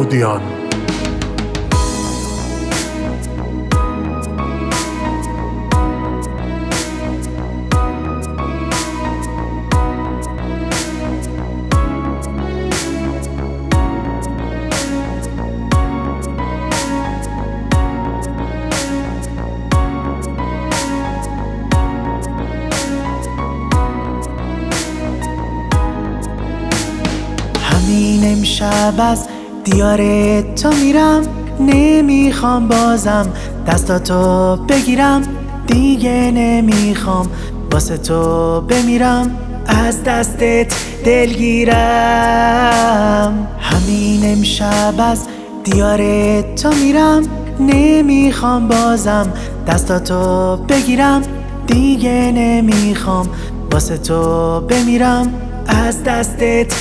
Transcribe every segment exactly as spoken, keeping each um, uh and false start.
اکوردیون. همین امشب از دیار تو میرم، نمیخوام بازم دستاتو بگیرم، دیگه نمیخوام واسه تو بمیرم، از دستت دلگیرم. همین امشب از دیار تو میرم، نمیخوام بازم دستاتو بگیرم، دیگه نمیخوام واسه تو بمیرم، از دستت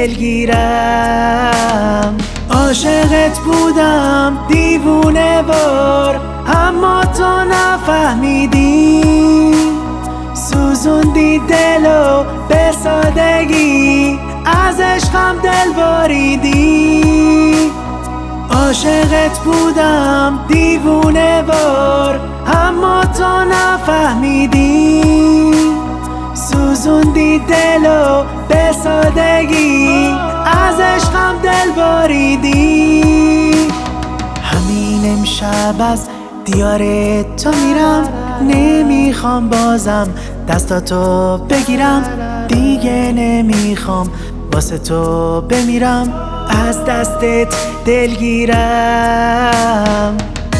دلگیرم. عاشقت بودم دیوونه وار، اما تو نفهمیدی، سوزوندی دلو به سادگی، از عشقم دل باریدی. عاشقت بودم دیوونه وار، اما تو نفهمیدی، سوزوندی دلو به سادگی، از عشقم دل باریدی. همین امشب از دیار تو میرم، نمیخوام بازم دستاتو بگیرم، دیگه نمیخوام واسه تو بمیرم، از دستت دلگیرم.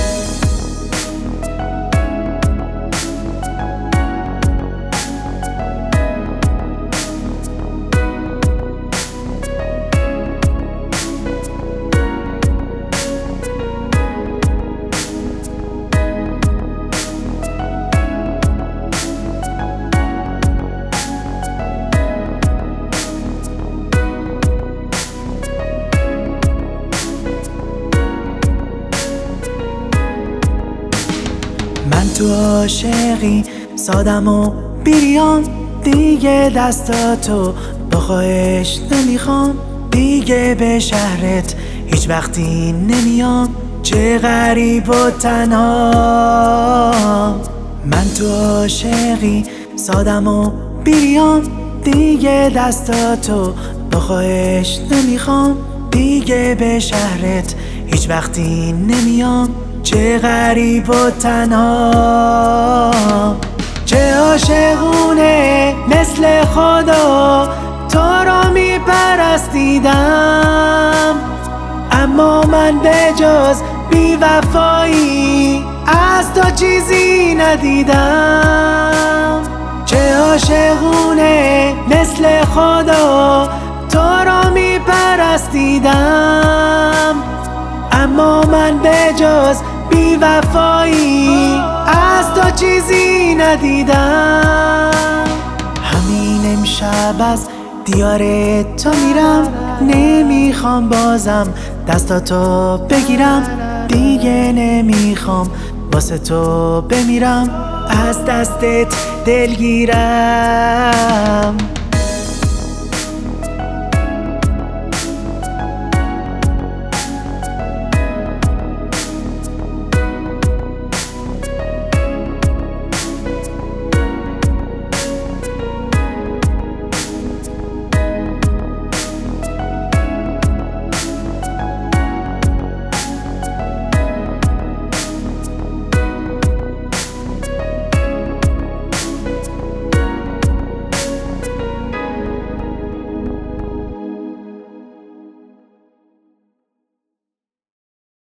من تو عاشقی سادم و بیریام، دیگه دستاتو با خواهش نمیخوام، دیگه به شهرت هیچ وقتی نمیام، چه غریب و تنها. من تو عاشقی سادم و بیریام، دیگه دستاتو با خواهش نمیخوام، دیگه به شهرت هیچ وقتی نمیام، چه غریب و تنها. چه عاشقونه مثل خدا تو را میپرستیدم، اما من به جز بی وفایی از تو چیزی ندیدم. چه عاشقونه مثل خدا تو را میپرستیدم، اما من به جز بی وفایی از تو چیزی ندیدم. همین امشب از دیار تو میرم، نمیخوام بازم دستاتو بگیرم، دیگه نمیخوام واسه تو بمیرم، از دستت دلگیرم.